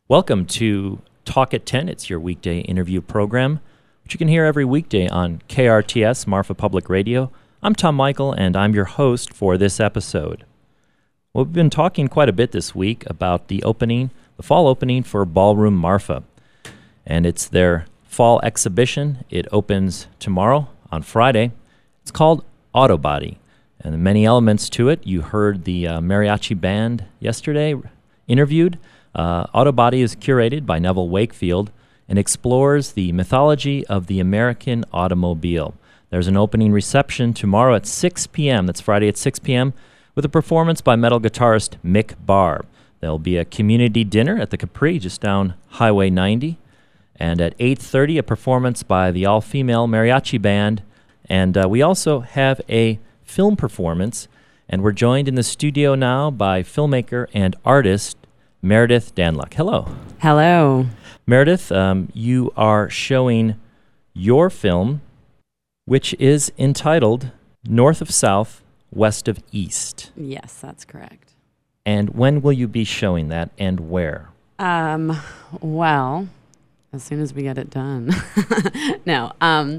Welcome to Talk at 10. It's your weekday interview program, which you can hear every weekday on KRTS, Marfa Public Radio. I'm Tom Michael, and I'm your host for this episode. Well, we've been talking quite a bit this week about the fall opening for Ballroom Marfa. And it's their fall exhibition. It opens tomorrow on Friday. It's called Autobody, and the many elements to it. You heard the mariachi band yesterday interviewed. Autobody is curated by Neville Wakefield and explores the mythology of the American automobile. There's an opening reception tomorrow at 6 p.m. That's Friday at 6 p.m. with a performance by metal guitarist Mick Barr. There'll be a community dinner at the Capri just down Highway 90. And at 8:30, a performance by the all-female mariachi band. And we also have a film performance. And we're joined in the studio now by filmmaker and artist Meredith Danluck. Hello. Hello. Meredith, you are showing your film, which is entitled North of South, West of East. Yes, that's correct. And when will you be showing that and where? Well, as soon as we get it done. No,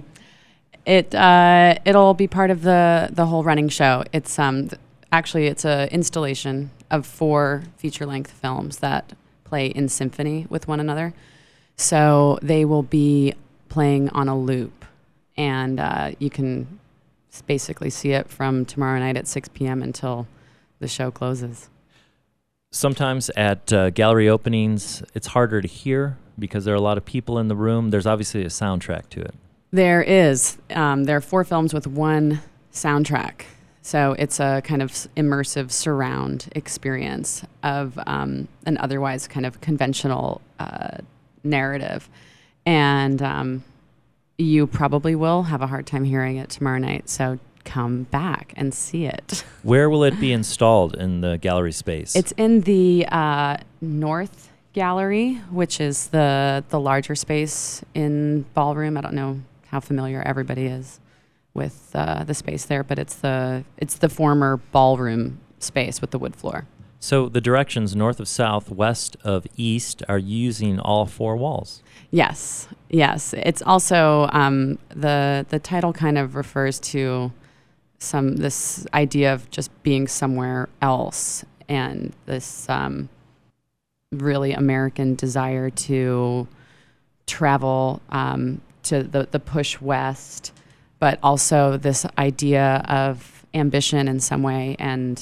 it'll be part of the whole running show. It's actually it's a installation of 4 feature-length films that play in symphony with one another. So they will be playing on a loop, and you can basically see it from tomorrow night at 6 p.m. until the show closes. Sometimes at gallery openings, it's harder to hear because there are a lot of people in the room. There's obviously a soundtrack to it. There is. There are 4 films with one soundtrack. So it's a kind of immersive surround experience of an otherwise kind of conventional narrative. And you probably will have a hard time hearing it tomorrow night. So come back and see it. Where will it be installed in the gallery space? It's in the North Gallery, which is the larger space in Ballroom. I don't know how familiar everybody is with the space there, but it's the former Ballroom space with the wood floor. So the directions north of south, west of east are using all 4 walls. Yes. It's also the title kind of refers to this idea of just being somewhere else, and this really American desire to travel to the push west, but also this idea of ambition in some way and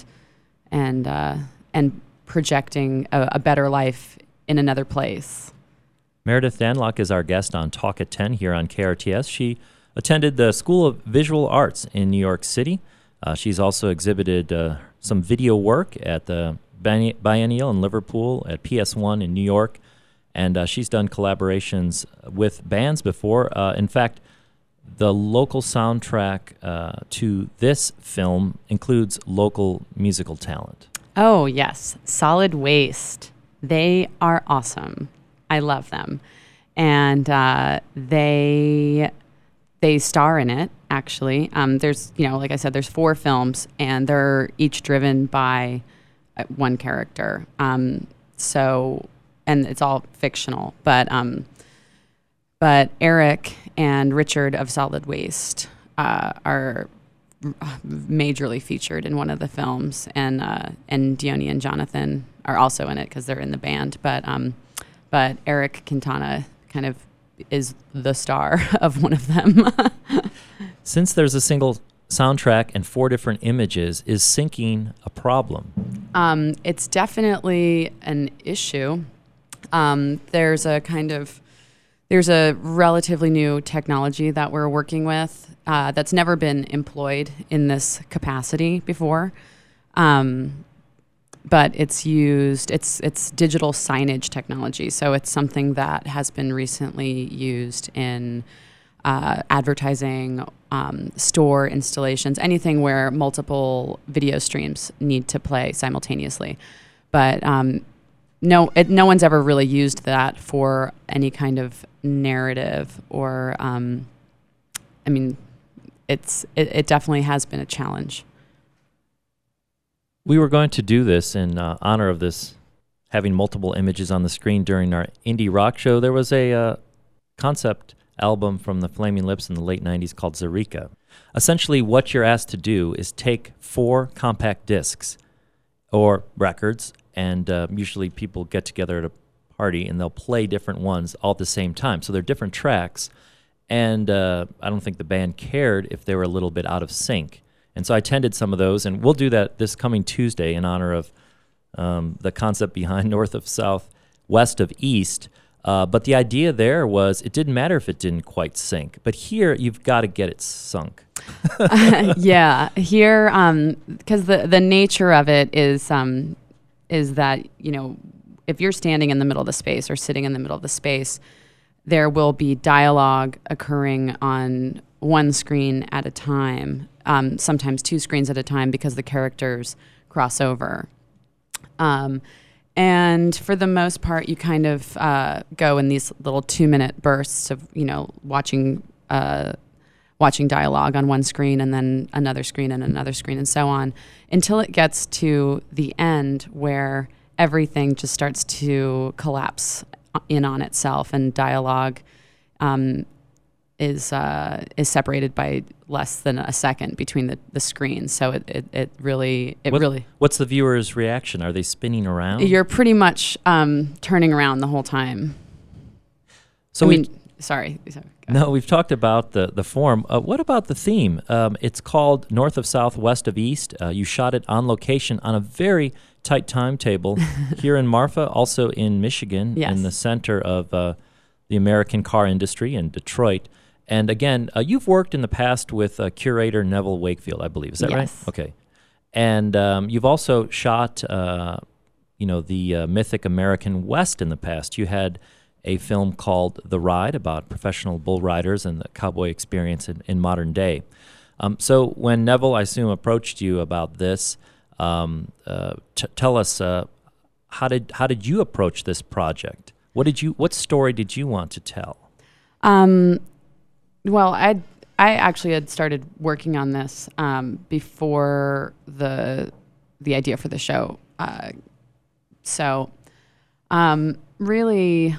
projecting a better life in another place. Meredith Danluck is our guest on Talk at 10 here on KRTS. She attended the School of Visual Arts in New York City. She's also exhibited some video work at the Biennial in Liverpool, at PS1 in New York, and she's done collaborations with bands before. In fact, the local soundtrack to this film includes local musical talent. Oh, yes. Solid Waste. They are awesome. I love them. And they star in it, actually. There's, like I said, there's 4 films, and they're each driven by one character. And it's all fictional. But Eric and Richard of Solid Waste are majorly featured in one of the films, and Dione and Jonathan are also in it because they're in the band. But Eric Quintana kind of is the star of one of them. Since there's a single soundtrack and 4 different images, is syncing a problem? It's definitely an issue. There's a relatively new technology that we're working with that's never been employed in this capacity before. But it's digital signage technology. So it's something that has been recently used in advertising, store installations, anything where multiple video streams need to play simultaneously. But no one's ever really used that for any kind of narrative or, it definitely has been a challenge. We were going to do this in honor of this having multiple images on the screen during our indie rock show, there was a concept album from the Flaming Lips in the late 90s called Zerika. Essentially, what you're asked to do is take 4 compact discs or records, and usually people get together at a party and they'll play different ones all at the same time. So they're different tracks, and I don't think the band cared if they were a little bit out of sync. And so I attended some of those, and we'll do that this coming Tuesday in honor of the concept behind North of South, West of East. But the idea there was it didn't matter if it didn't quite sync. But here, you've got to get it sunk. Yeah, here, because the nature of it is that, you know, if you're standing in the middle of the space or sitting in the middle of the space, there will be dialogue occurring on one screen at a time, sometimes 2 screens at a time because the characters cross over. And for the most part, you kind of go in these little 2-minute bursts of, you know, watching dialogue on one screen and then another screen and another screen and so on, until it gets to the end where everything just starts to collapse in on itself, and dialogue is separated by less than a second between the screens. So it really. What's the viewer's reaction? Are they spinning around? You're pretty much turning around the whole time. So sorry. No, we've talked about the form. What about the theme? It's called North of South, West of East. You shot it on location on a very tight timetable here in Marfa, also in Michigan, yes, in the center of the American car industry in Detroit. And again, you've worked in the past with curator Neville Wakefield, I believe. Is that yes, right? Okay. And you've also shot, the mythic American West in the past. You had a film called The Ride about professional bull riders and the cowboy experience in modern day. So when Neville, I assume, approached you about this, tell us how did you approach this project? What story did you want to tell? Well, I actually had started working on this before the idea for the show. So really,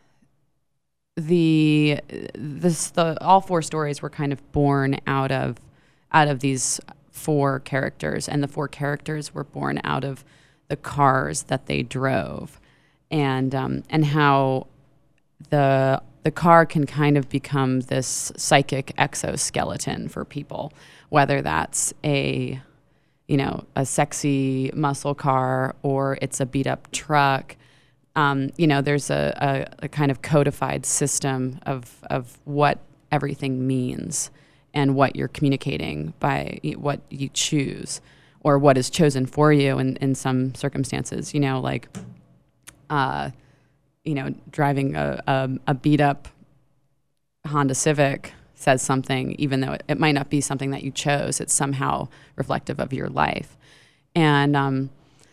all 4 stories were kind of born out of these 4 characters, and the 4 characters were born out of the cars that they drove, and how the car can kind of become this psychic exoskeleton for people, whether that's a sexy muscle car or it's a beat up truck. There's a kind of codified system of what everything means and what you're communicating by what you choose or what is chosen for you in some circumstances, driving a beat up Honda Civic says something, even though it might not be something that you chose. It's somehow reflective of your life. And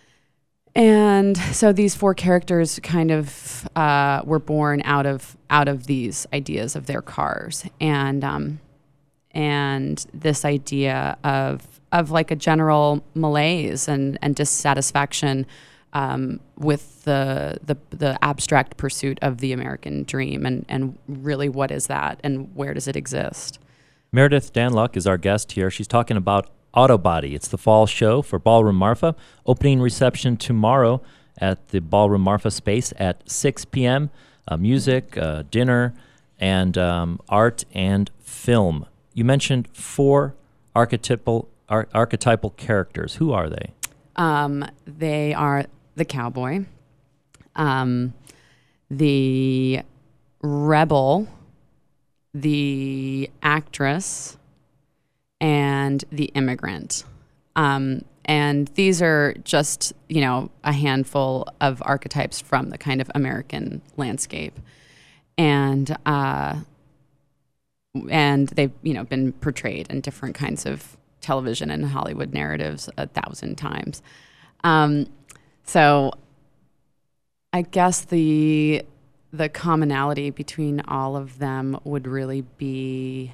so these 4 characters kind of were born out of these ideas of their cars, and this idea of like a general malaise and dissatisfaction with the abstract pursuit of the American dream, and really what is that and where does it exist? Meredith Danluck is our guest here. She's talking about Autobody. It's the fall show for Ballroom Marfa. Opening reception tomorrow at the Ballroom Marfa space at 6 p.m. Music, dinner, and art and film. You mentioned 4 archetypal characters. Who are they? They are the cowboy, the rebel, the actress, and the immigrant. And these are just, a handful of archetypes from the kind of American landscape. And they've, been portrayed in different kinds of television and Hollywood narratives 1,000 times. So I guess the commonality between all of them would really be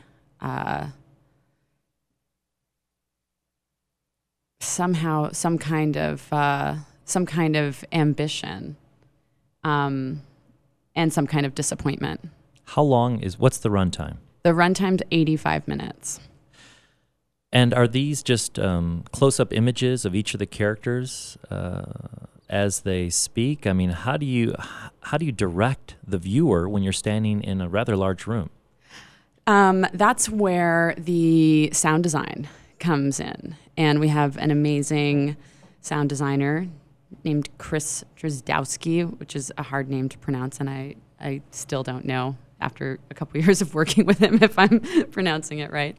somehow some kind of some kind of ambition, and some kind of disappointment. What's the runtime? The runtime's 85 minutes. And are these just close-up images of each of the characters as they speak? I mean, how do you direct the viewer when you're standing in a rather large room? That's where the sound design comes in. And we have an amazing sound designer named Chris Drozdowski, which is a hard name to pronounce, and I still don't know after a couple years of working with him if I'm pronouncing it right.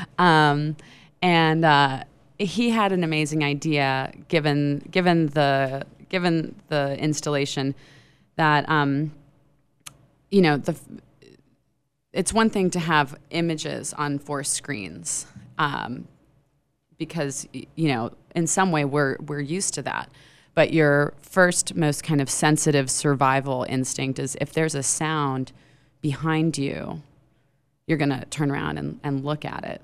And he had an amazing idea, given the installation, that it's one thing to have images on 4 screens, because in some way we're used to that. But your first most kind of sensitive survival instinct is if there's a sound behind you, you're going to turn around and look at it.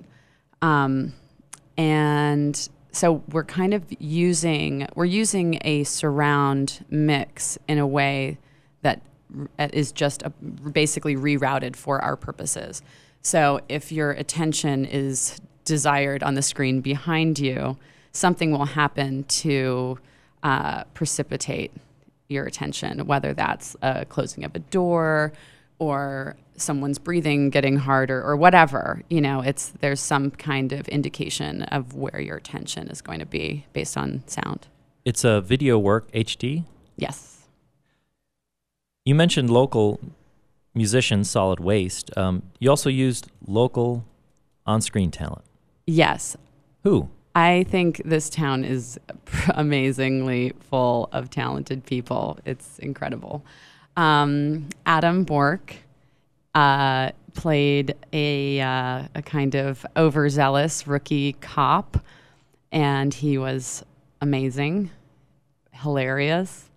And so we're kind of using a surround mix in a way that is just basically rerouted for our purposes. So if your attention is desired on the screen behind you, something will happen to precipitate your attention, whether that's closing of a door or someone's breathing getting harder or whatever. There's some kind of indication of where your attention is going to be based on sound. It's a video work, HD? Yes. You mentioned local musicians, Solid Waste. You also used local on-screen talent. Yes. Who? I think this town is amazingly full of talented people. It's incredible. Adam Bork played a kind of overzealous rookie cop, and he was amazing, hilarious.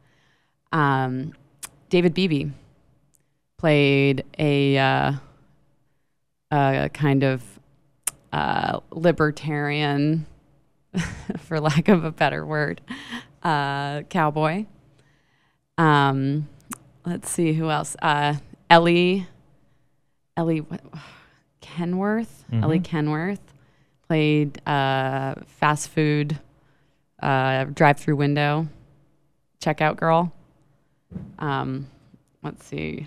David Beebe played a kind of libertarian, for lack of a better word, cowboy. Let's see who else. Ellie Kenworth. Mm-hmm. Ellie Kenworth played fast food drive-through window checkout girl. Let's see.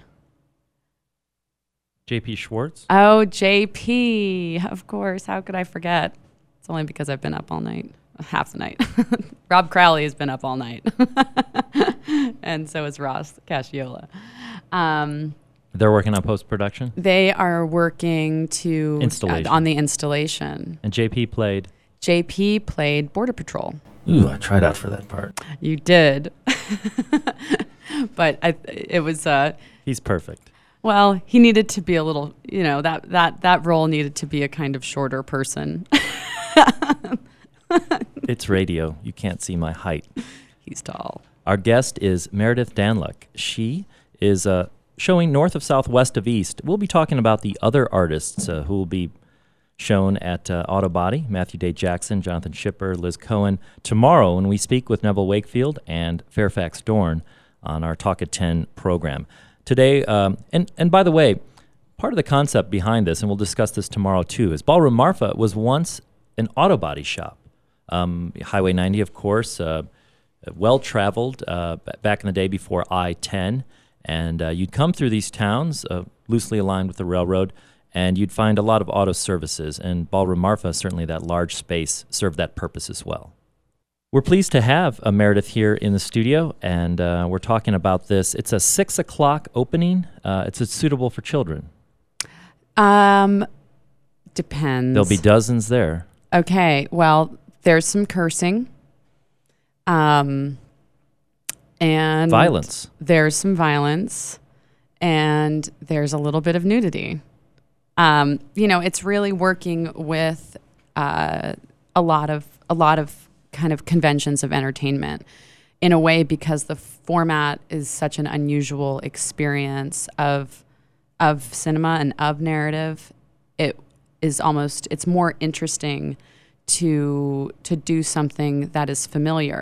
J.P. Schwartz? Oh, JP, of course. How could I forget? It's only because I've been up all night, half the night. Rob Crowley has been up all night. And so is Ross Casciola. They're working on post-production? They are working on the installation. And JP played Border Patrol. Ooh, I tried out for that part. You did. But it was... He's perfect. Well, he needed to be a little, that role needed to be a kind of shorter person. It's radio. You can't see my height. He's tall. Our guest is Meredith Danluck. She is showing north of southwest of east. We'll be talking about the other artists who will be shown at Autobody, Matthew Day Jackson, Jonathan Schipper, Liz Cohen, tomorrow when we speak with Neville Wakefield and Fairfax Dorn on our Talk at 10 program. Today, and by the way, part of the concept behind this, and we'll discuss this tomorrow too, is Ballroom Marfa was once an auto body shop. Highway 90, of course, well-traveled back in the day before I-10, and you'd come through these towns, loosely aligned with the railroad, and you'd find a lot of auto services, and Ballroom Marfa, certainly that large space, served that purpose as well. We're pleased to have Meredith here in the studio, and we're talking about this. It's a 6 o'clock opening. It's suitable for children. Depends. There'll be dozens there. Okay, well, there's some cursing. And violence. There's some violence, and there's a little bit of nudity. It's really working with a lot of kind of conventions of entertainment in a way, because the format is such an unusual experience of cinema and of narrative. It's more interesting to do something that is familiar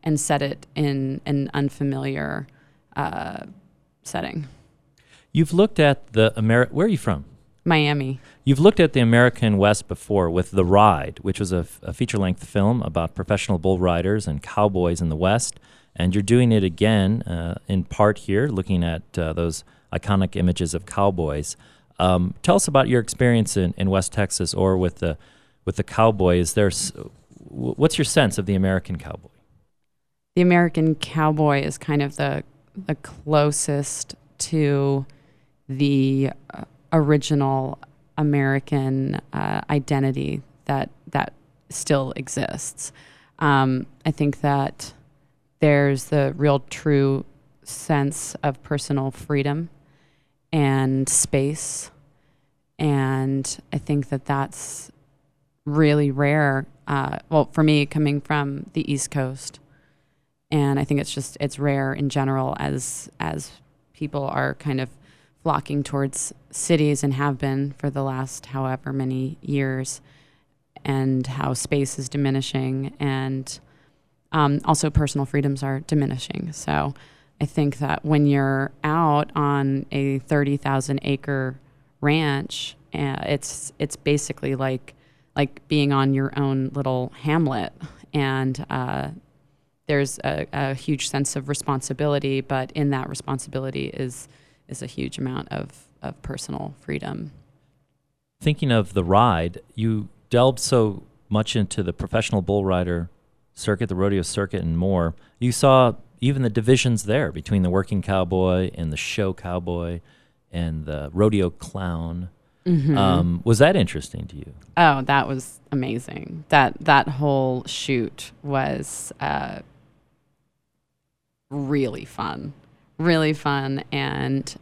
and set it in an unfamiliar setting. You've looked at where are you from? Miami. You've looked at the American West before with The Ride, which was a feature-length film about professional bull riders and cowboys in the West, and you're doing it again in part here, looking at those iconic images of cowboys. Tell us about your experience in West Texas or with the cowboy. What's your sense of the American cowboy? The American cowboy is kind of the closest to the original American identity that still exists. I think that there's the real true sense of personal freedom and space, and I think that that's really rare. Well, for me, coming from the East Coast, and I think it's rare in general as people are kind of flocking towards cities and have been for the last however many years, and how space is diminishing, and also personal freedoms are diminishing. So I think that when you're out on a 30,000 acre ranch, it's basically like being on your own little hamlet, and there's a huge sense of responsibility, but in that responsibility is a huge amount of personal freedom. Thinking of The Ride, you delved so much into the professional bull rider circuit, the rodeo circuit, and more. You saw even the divisions there between the working cowboy and the show cowboy and the rodeo clown. Mm-hmm. Was that interesting to you? Oh, that was amazing. That whole shoot was really fun, and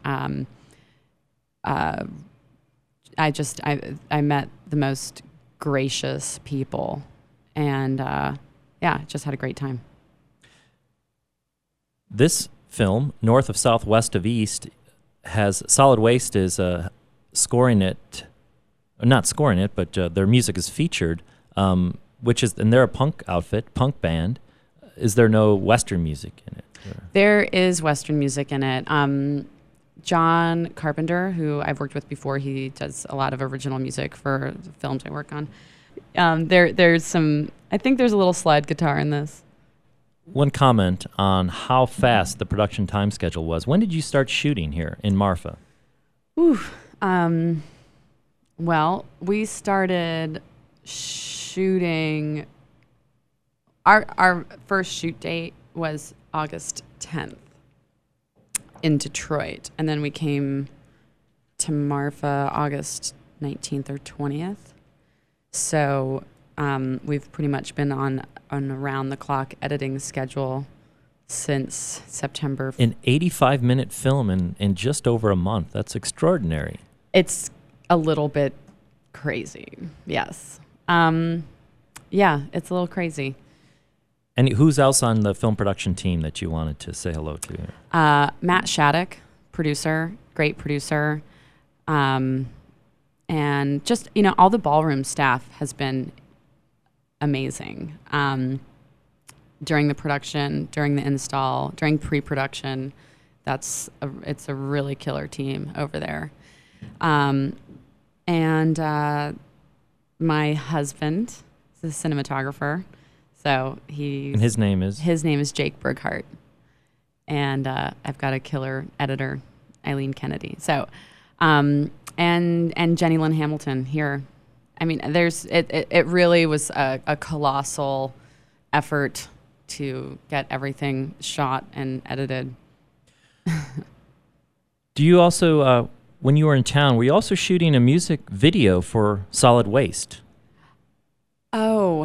I met the most gracious people, and just had a great time. This film, North of Southwest of East, has Solid Waste is scoring it, not scoring it, but their music is featured, and they're a punk band. Is there no Western music in it? Or? There is Western music in it. John Carpenter, who I've worked with before, he does a lot of original music for the films I work on. There's some, I think there's a little slide guitar in this. One comment on how fast the production time schedule was. When did you start shooting here in Marfa? Well, we started shooting, our first shoot date was August 10th in Detroit, and then we came to Marfa August 19th or 20th. So we've pretty much been on an around-the-clock editing schedule since September. An 85-minute film in just over a month. That's extraordinary. It's a little bit crazy, yes. Yeah, it's a little crazy. And who's else on the film production team that you wanted to say hello to here? Matt Shattuck, producer, great producer. And just, all the ballroom staff has been amazing. During the production, during the install, during pre-production, it's a really killer team over there. And my husband is a cinematographer. So and his name is? His name is Jake Burghart. And I've got a killer editor, Eileen Kennedy. So, and Jenny Lynn Hamilton here. I mean, it really was a colossal effort to get everything shot and edited. Do you also, when you were in town, were you also shooting a music video for Solid Waste? Oh,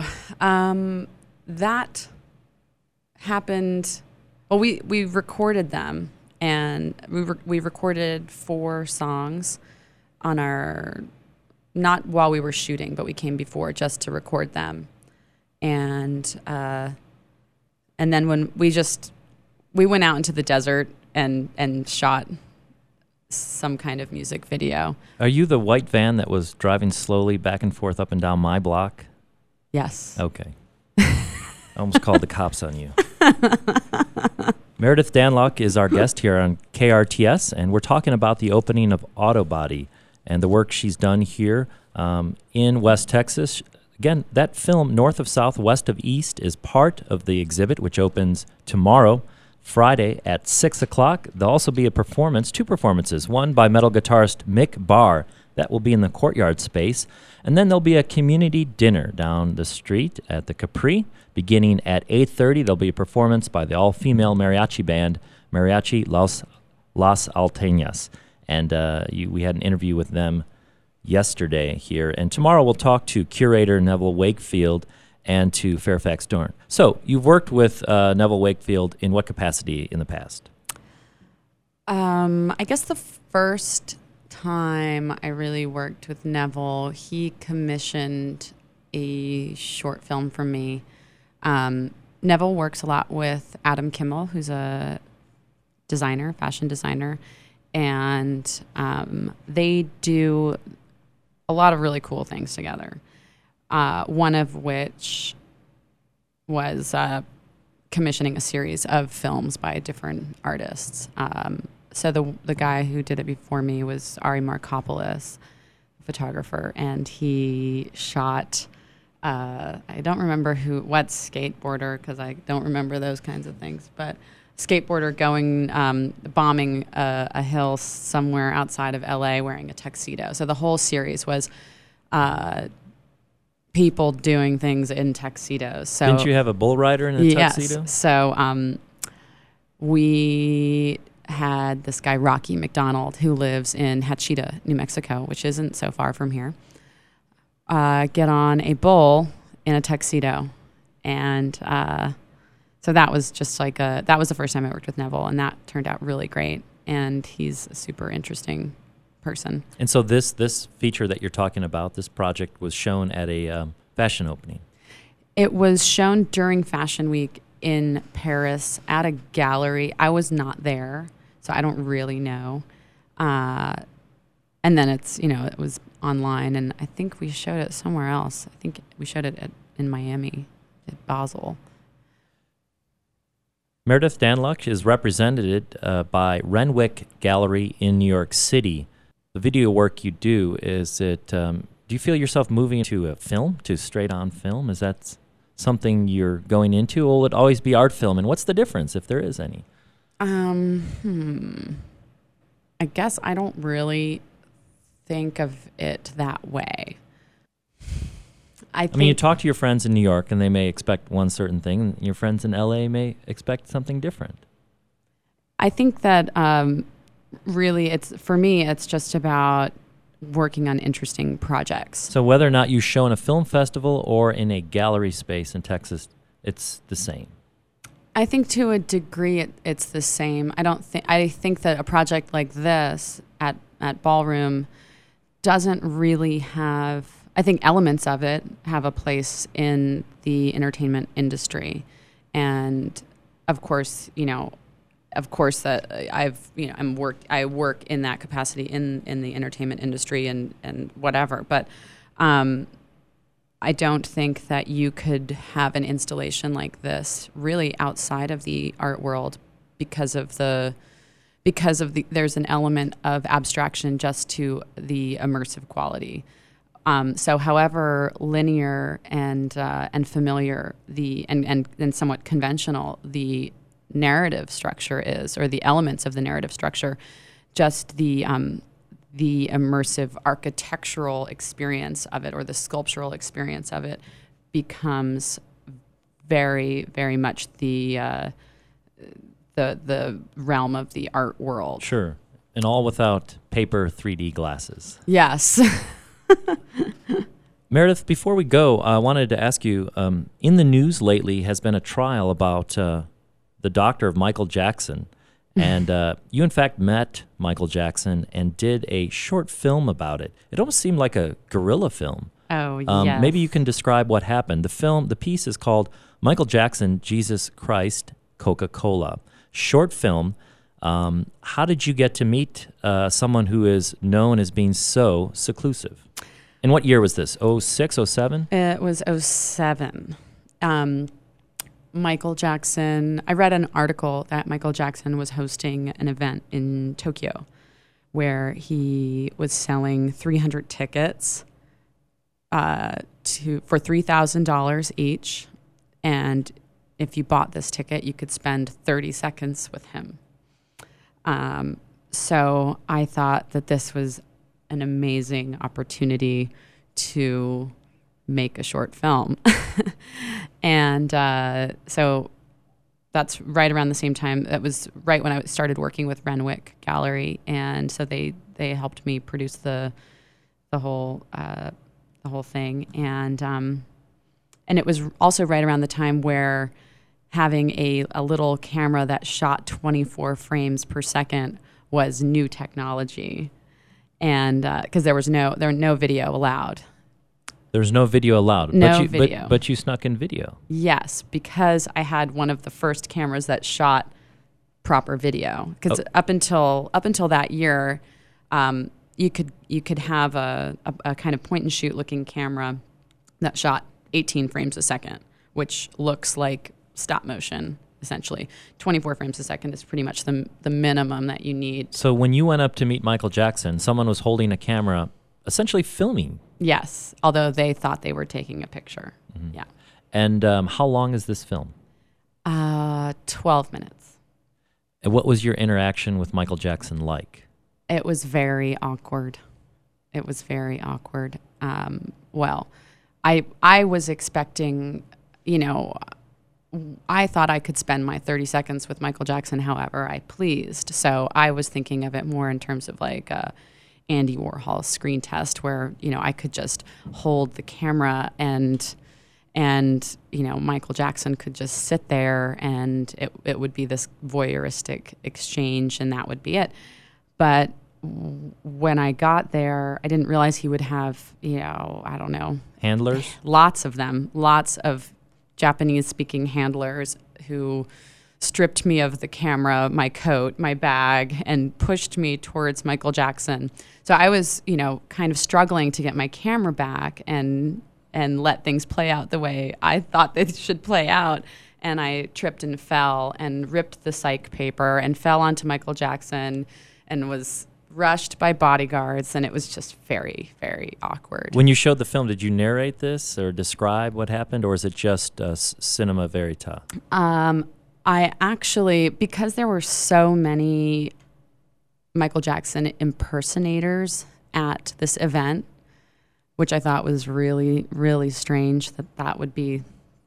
that happened. Well, we recorded them, and we recorded 4 songs on our, not while we were shooting, but we came before just to record them, and then when we went out into the desert and shot some kind of music video. Are you the white van that was driving slowly back and forth up and down my block? Yes. Okay. I almost called the cops on you. Meredith Danlock is our guest here on KRTS, and we're talking about the opening of Autobody and the work she's done here in West Texas. Again, that film, North of South, West of East, is part of the exhibit, which opens tomorrow, Friday at 6 o'clock. There'll also be a performance, two performances, one by metal guitarist Mick Barr. That will be in the courtyard space. And then there'll be a community dinner down the street at the Capri. Beginning at 8:30, there'll be a performance by the all-female mariachi band, Mariachi Las Alteñas. And we had an interview with them yesterday here. And tomorrow we'll talk to curator Neville Wakefield and to Fairfax Dorn. So you've worked with Neville Wakefield in what capacity in the past? I guess the first time I really worked with Neville, he commissioned a short film for me. Neville works a lot with Adam Kimmel, who's a designer, fashion designer, and they do a lot of really cool things together. One of which was commissioning a series of films by different artists. So the guy who did it before me was Ari Markopoulos, photographer, and he shot, I don't remember what skateboarder, because I don't remember those kinds of things, but skateboarder going, bombing a hill somewhere outside of LA wearing a tuxedo. So the whole series was people doing things in tuxedos. So didn't you have a bull rider in a tuxedo? Yes. So we had this guy, Rocky McDonald, who lives in Hachita, New Mexico, which isn't so far from here, get on a bull in a tuxedo. And so that was just that was the first time I worked with Neville, and that turned out really great. And he's a super interesting person. And so this feature that you're talking about, this project, was shown at a fashion opening. It was shown during Fashion Week in Paris at a gallery. I was not there, so I don't really know. And then it was online, and I think we showed it somewhere else. I think we showed it in Miami, at Basel. Meredith Danlock is represented by Renwick Gallery in New York City. The video work you do, do you feel yourself moving to a film, to straight-on film? Is that something you're going into, or will it always be art film? And what's the difference, if there is any? I guess I don't really think of it that way. I mean, you talk to your friends in New York, and they may expect one certain thing, and your friends in LA may expect something different. I think that really, for me, it's just about working on interesting projects. So whether or not you show in a film festival or in a gallery space in Texas, it's the same. I think to a degree it's the same. I think that a project like this at Ballroom doesn't really have, I think elements of it have a place in the entertainment industry. And of course, that I work in that capacity in the entertainment industry and whatever. But I don't think that you could have an installation like this really outside of the art world because there's an element of abstraction just to the immersive quality. So however linear and familiar and somewhat conventional the narrative structure is, or the elements of the narrative structure, just the immersive architectural experience of it, or the sculptural experience of it, becomes very, very much the realm of the art world. Sure, and all without paper 3D glasses. Yes. Meredith, before we go, I wanted to ask you, in the news lately has been a trial about the doctor of Michael Jackson. And you, in fact, met Michael Jackson and did a short film about it. It almost seemed like a guerrilla film. Oh, yes. Maybe you can describe what happened. The piece is called Michael Jackson, Jesus Christ, Coca-Cola. Short film. How did you get to meet someone who is known as being so seclusive? And what year was this? 06, 07? It was 07. Michael Jackson. I read an article that Michael Jackson was hosting an event in Tokyo where he was selling 300 tickets for $3,000 each. And if you bought this ticket, you could spend 30 seconds with him. So I thought that this was an amazing opportunity to make a short film. And so that's right around the same time. That was right when I started working with Renwick Gallery. And so they helped me produce the whole thing. And it was also right around the time where having a little camera that shot 24 frames per second was new technology. And because there was no video allowed. There's no video allowed. No video. But you snuck in video. Yes, because I had one of the first cameras that shot proper video. Because up until that year, you could have a kind of point and shoot looking camera that shot 18 frames a second, which looks like stop motion. Essentially, 24 frames a second is pretty much the minimum that you need. So when you went up to meet Michael Jackson, someone was holding a camera, essentially filming. Yes, although they thought they were taking a picture. Mm-hmm. Yeah. And how long is this film? 12 minutes. And what was your interaction with Michael Jackson like? It was very awkward. Well, I was expecting, I thought I could spend my 30 seconds with Michael Jackson however I pleased. So I was thinking of it more in terms of like Andy Warhol screen test where, I could just hold the camera and Michael Jackson could just sit there and it would be this voyeuristic exchange and that would be it. But when I got there, I didn't realize he would have, I don't know. Handlers? Lots of them. Lots of Japanese-speaking handlers who stripped me of the camera, my coat, my bag, and pushed me towards Michael Jackson. So I was, kind of struggling to get my camera back and let things play out the way I thought they should play out. And I tripped and fell and ripped the psych paper and fell onto Michael Jackson and was rushed by bodyguards, and it was just very, very awkward. When you showed the film, did you narrate this or describe what happened, or is it just cinema verita? I actually, because there were so many Michael Jackson impersonators at this event, which I thought was really, really strange that would be,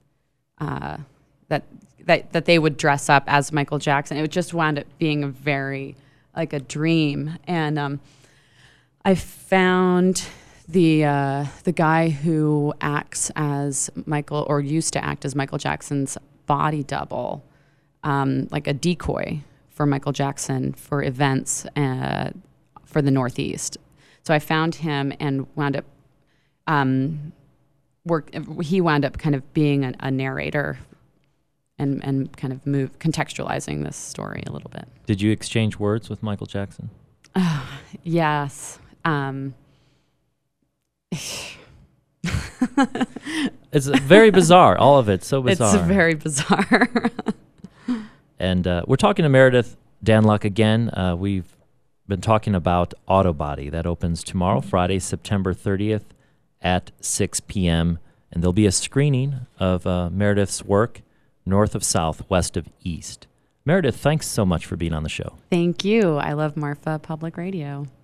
that they would dress up as Michael Jackson. It just wound up being like a dream. And I found the guy who acts as Michael, or used to act as Michael Jackson's body double, like a decoy for Michael Jackson for events for the Northeast. So I found him and wound up he wound up kind of being a narrator and kind of contextualizing this story a little bit. Did you exchange words with Michael Jackson? Yes. It's very bizarre. All of it's so bizarre. It's very bizarre. And we're talking to Meredith Danluck again. We've been talking about Autobody. That opens tomorrow, Friday, September 30th at 6 p.m. And there'll be a screening of Meredith's work, North of South, West of East. Meredith, thanks so much for being on the show. Thank you. I love Marfa Public Radio.